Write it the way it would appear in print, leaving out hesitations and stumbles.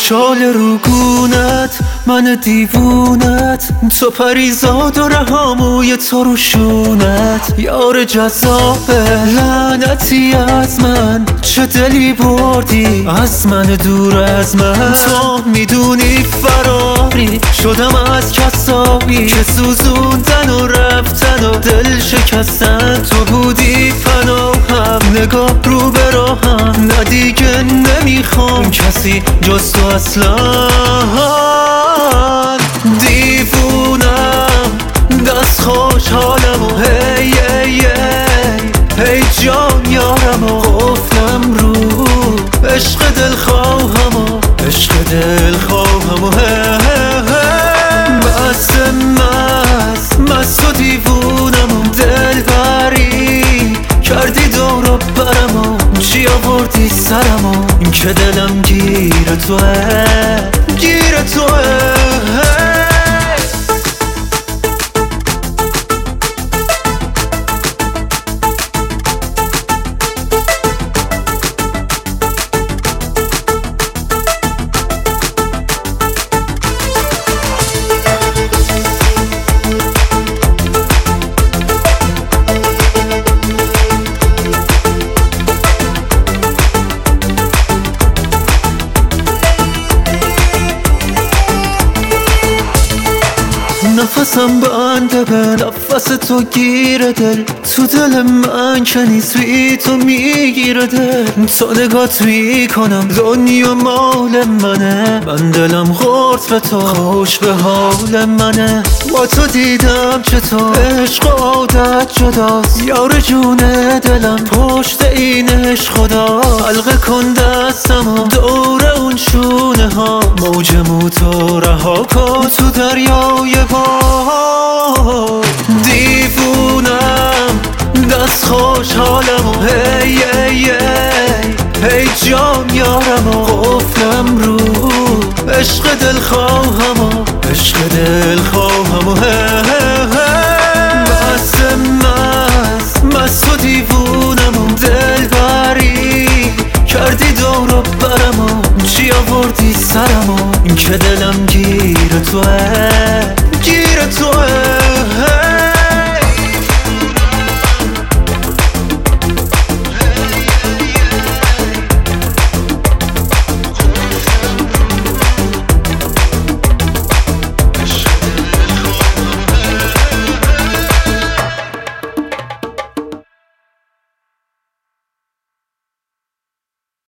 خوشحال رو گونت من دیوونت، تو پریزاد و رهاموی تو رو شونت. یار جذابه لعنتی از من، چه دلی بردی از من دور از من. تو میدونی فراری شدم از کسایی که سوزوندن و رفتن و دل شکستن. تو بودی پناهم نگاه رو به راهم، نه دیگه نمیخوام کسی جز تو اصلا. دیوونم دست خوشحالم و هی هی هی جان یارم و قفلم رو عشق دل خواهم و عشق دل خواهم و مست مست و دیوونم و دل بری کردی دور و برم و چی آوردی سرم و که دلم گیر توه گیر توه. نفسم بنده به نفس تو گیره دل، تو دل من که نیست بی تو میگیره دل. تا نگات میکنم دنیا مال منه، من دلم غرد به تو خوش به حال منه. با تو دیدم چطور عشق عادت جداست، یار جون دلم پشت این عشق خدا. حلقه کن دستم و دور اون شونه ها، موج موتو رها کن تو دریای دیوونم دست خوشحالم و هی هی هی جان یارم و قفلم رو عشق دل خواهم و عشق دل خواهم و